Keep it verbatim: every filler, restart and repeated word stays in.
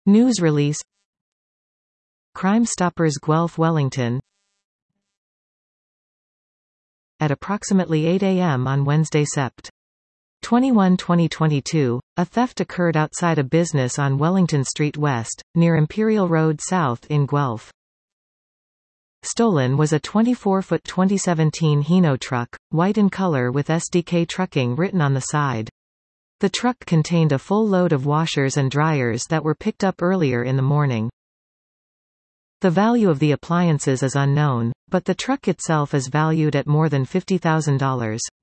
News release. Crime Stoppers Guelph Wellington. At approximately eight A M on Wednesday, September twenty-first, twenty twenty-two, a theft occurred outside a business on Wellington Street West, near Imperial Road South in Guelph. Stolen was a twenty-four foot twenty seventeen Hino truck, white in color with S D K Trucking written on the side. The truck contained a full load of washers and dryers that were picked up earlier in the morning. The value of the appliances is unknown, but the truck itself is valued at more than fifty thousand dollars.